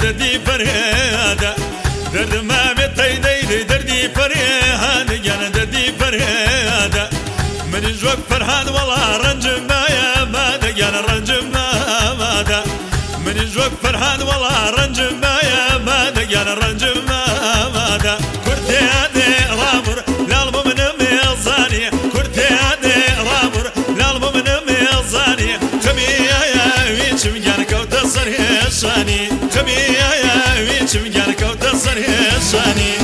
دردي فرهادا درد ما بتيدي دردي فرهادا يا دردي فرهادا من جوك فرهاد والله رنجم يا مادا يا رنجم مادا من جوك فرهاد والله رنجم يا مادا يا رنجم مادا كرتي هذه رامر لالبو من ميزاني كرتي هذه رامر لالبو من ميزاني تبيا يا ويتش مجانك وتصر هشاني تبيا يا ويتش مجانك وتصر هشاني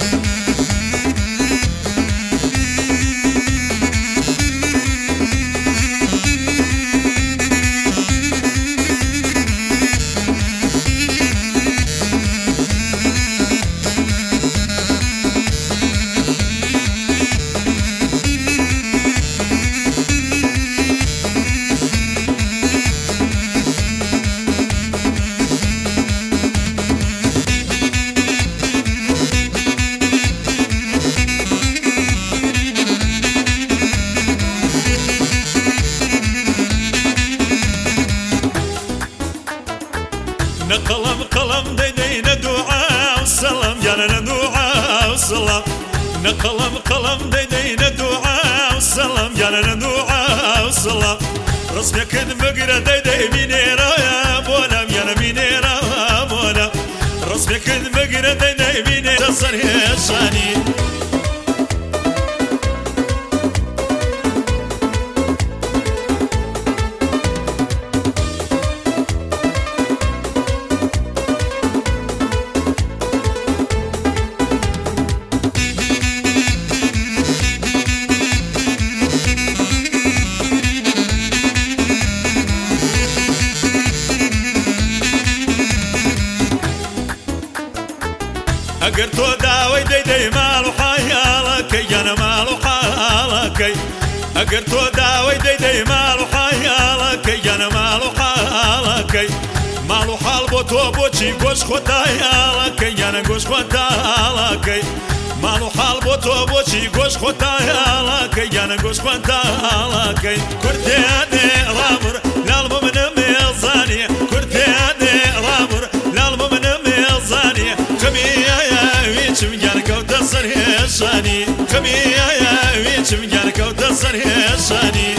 قلم قلم دينا دعاء وسلام يا دعاء وسلام نقلم قلم دينا دعاء وسلام يا دعاء وسلام رسمك المقرة ديدي بينيرا يا بولام يا بينيرا بولام رسمك المقرة ديدي بينيرا صار هشاني اگر تو داوی دیدی مالو حیالکی یا مالو حالکی اگر تو داوی دیدی مالو حیالکی یا مالو حالکی مالو حال بو تو بوچی گوش خدایالکی یا گوش خدایالکی مالو حال بو تو بوچی گوش خدایالکی یا گوش خدایالکی کردی ادی رامر لالبو من میزانی کردی ادی رامر لالبو من میزانی ويتم جانك وتصر هشاني كمية يا ويتم جانك وتصر هشاني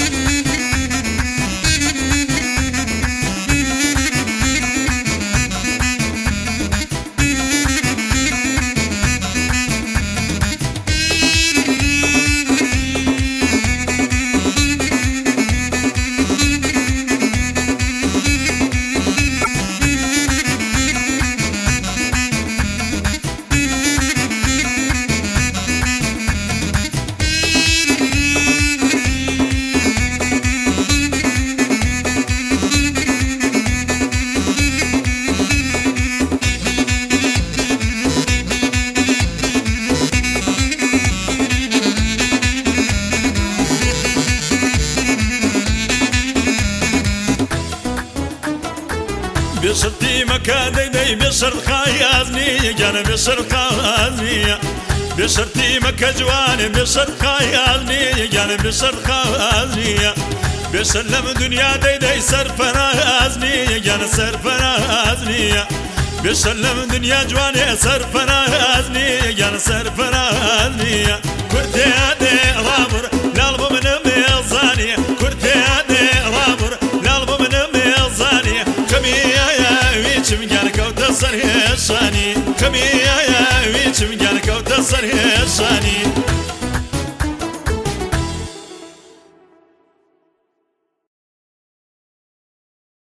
بشرتي مكان ديدي بشرت خايزني جانا بشرت خايزني بشرتي مكا جواني بشرت خايزني جانا بشرت خايزني بسلم دنيا ديدي سرفرازني جانا سرفرازني بسلم دنيا جواني سرفرازني جانا سرفرازني كرتي هادي رامر لالبو من ميزاني كرتي هادي رامر لالبو من ميزاني كمية يا ويتم جانك وتصر هشاني كمية يا ويتم جانك وتصر هشاني